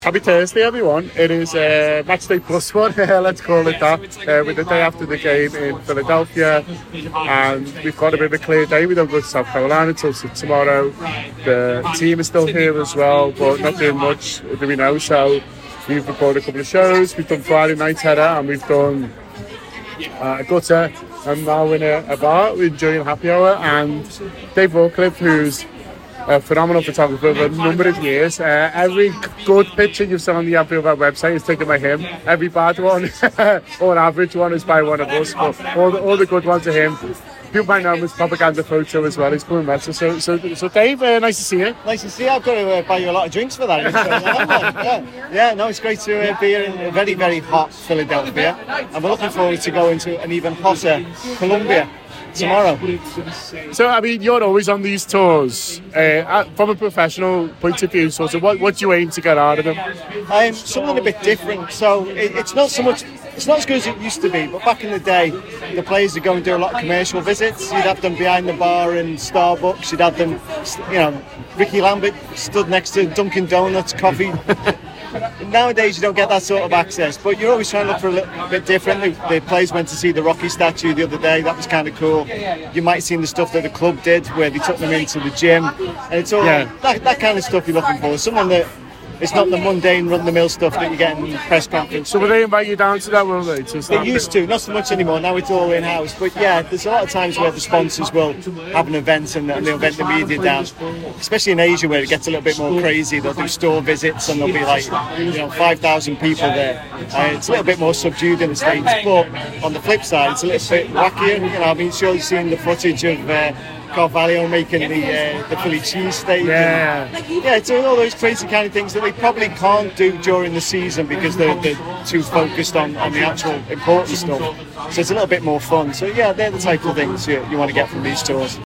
Happy Thursday, everyone. It is Matchday Plus one, let's call it that. We're the day after the game in Philadelphia, and we've got a bit of a clear day. We don't go to South Carolina until tomorrow. The team is still here as well, but not doing much, do we know? So we've recorded a couple of shows. We've done Friday Night Header, and we've done a gutter, and now we're in a bar. We're enjoying happy hour, and Dave Rockcliffe, who's a phenomenal photographer for a number of years. Every good picture you've seen on the Anfield website is taken by him. Every bad one or an average one is by one of us, but all the good ones are him. People might know him as propaganda photo as well. He's coming with us. So Dave, nice to see you. Nice to see you. I've got to buy you a lot of drinks for that. No, it's great to be here in very, very hot Philadelphia, and we're looking forward to going to an even hotter Columbia tomorrow. So, I mean, you're always on these tours. From a professional point of view, sort of, what do you aim to get out of them? Something a bit different. So, it's not as good as it used to be, but back in the day, the players would go and do a lot of commercial visits. You'd have them behind the bar in Starbucks. You'd have them, Ricky Lambert stood next to Dunkin' Donuts, coffee. Nowadays you don't get that sort of access, but you're always trying to look for a little bit different. The players went to see the Rocky statue the other day. That was kind of cool. You might have seen the stuff that the club did where they took them into the gym, and it's all that kind of stuff you're looking for. Someone that it's not the mundane run-of-the-mill stuff that you get in press conference. So will they invite you down to that, will they? They used to, not so much anymore. Now it's all in-house. But yeah, there's a lot of times where the sponsors will have an event and they'll invite the media down. Especially in Asia where it gets a little bit more crazy. They'll do store visits and there'll be 5,000 people there. It's a little bit more subdued in the States. But on the flip side, it's a little bit wackier. Sure you've seen the footage of Carvalho making the Philly cheesesteak. It's all those crazy kind of things that they probably can't do during the season because they're too focused on the actual important stuff. So it's a little bit more fun. So yeah, they're the type of things you want to get from these tours.